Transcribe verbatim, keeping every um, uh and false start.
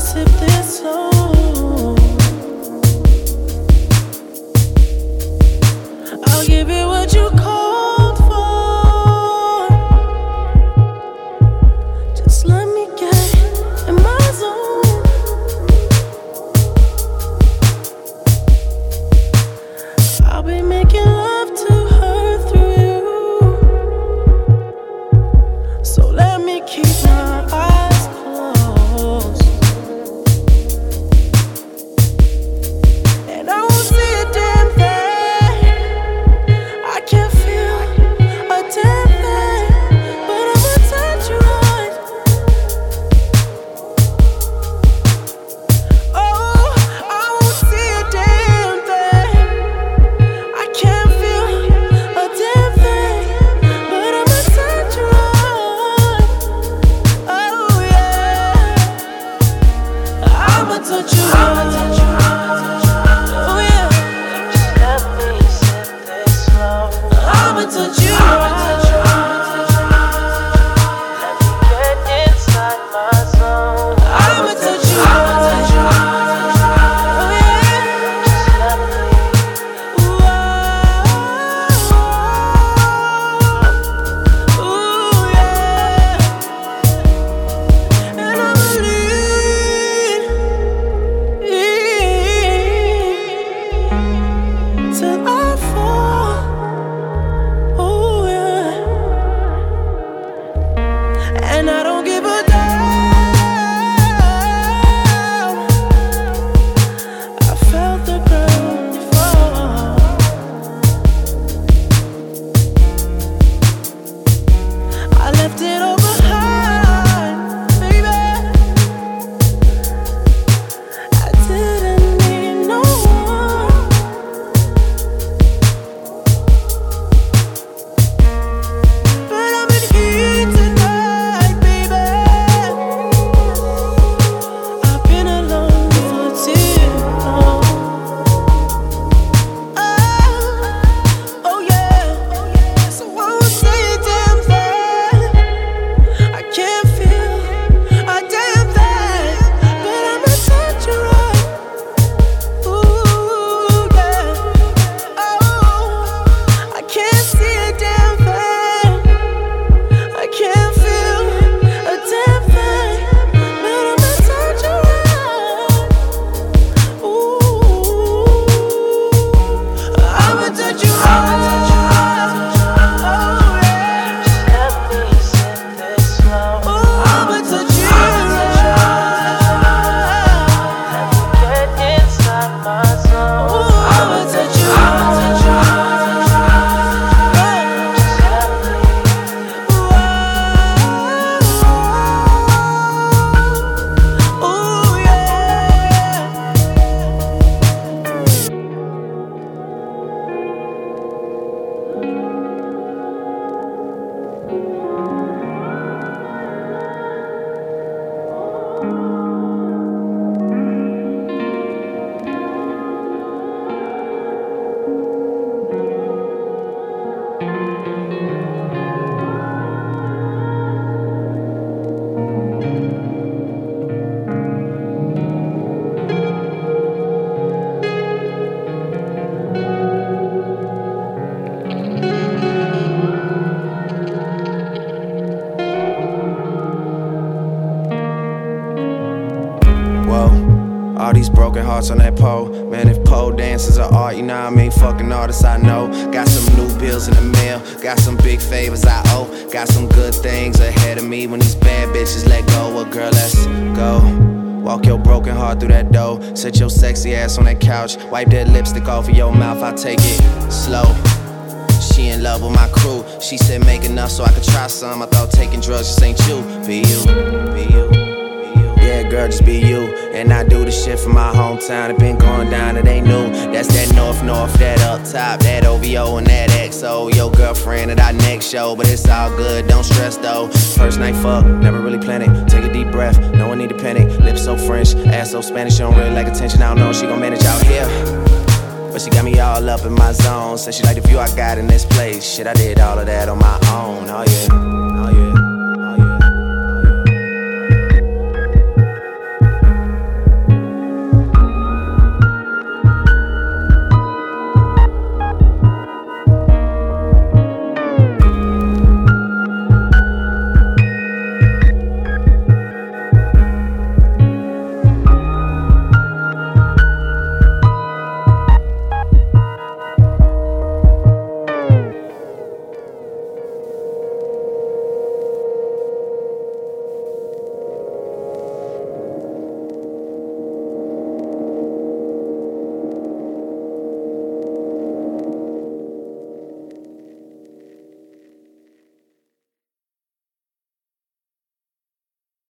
sip this slow. I'll give you what you called for. Just let me get in my zone. I'll be making love to her through you. So let me keep my eyes closed, and I won't see a damn thing. I can't feel a damn thing, but I'ma touch you right. Oh, I won't see a damn thing. I can't feel a damn thing, but I'ma touch you right. Oh yeah, I'ma touch you right. Oh yeah, just let me sip this slow. I'ma touch you right. Let me get inside my zone. I'ma touch you right. Oh yeah, just let me. Ooh, oh, ooh yeah, and I'ma lean till I fall. Oh yeah, and I don't give a damn. I felt the ground fall. I left it all behind, baby. I didn't need no one, but I'm in heat tonight, baby. I've been alone for too long. Oh, oh yeah. So I won't say a damn thing. I can't feel a damn thing, but I'ma touch you right. Ooh yeah. Oh, I can't see a damn thing. I can't feel a damn thing, but I'ma touch you right. Ooh, I'ma touch you right. Oh yeah, just let me sip this slow. Ooh, I'ma touch you right. Let me get inside my zone. Ooh, I'ma touch you right. Just let me. Ooh, ooh yeah. Whoa, all these broken hearts on that pole. Man, if pole dances are art, you know what I mean? Fucking artists I know. Got some new bills in the mail, got some big favors I owe. Got some good things ahead of me when these bad bitches let go. Well, girl, let's go. Walk your broken heart through that door. Sit your sexy ass on that couch. Wipe that lipstick off of your mouth, I'll take it slow. She in love with my crew. She said make enough so I could try some. I thought taking drugs just ain't you. Be you, be you, be you. Yeah, girl, just be you. And I do the shit from my hometown. It been going down, it ain't new. That's that north, north, that up top, that O V O and that X O. Your girlfriend at our next show, but it's all good, don't stress though. First night fuck, never really planned it. Take a deep breath, no one need to panic. Lips so French, ass so Spanish, she don't really like attention. I don't know if she gon' manage out here, but she got me all up in my zone. Said she like the view I got in this place. Shit, I did all of that on my own, oh yeah.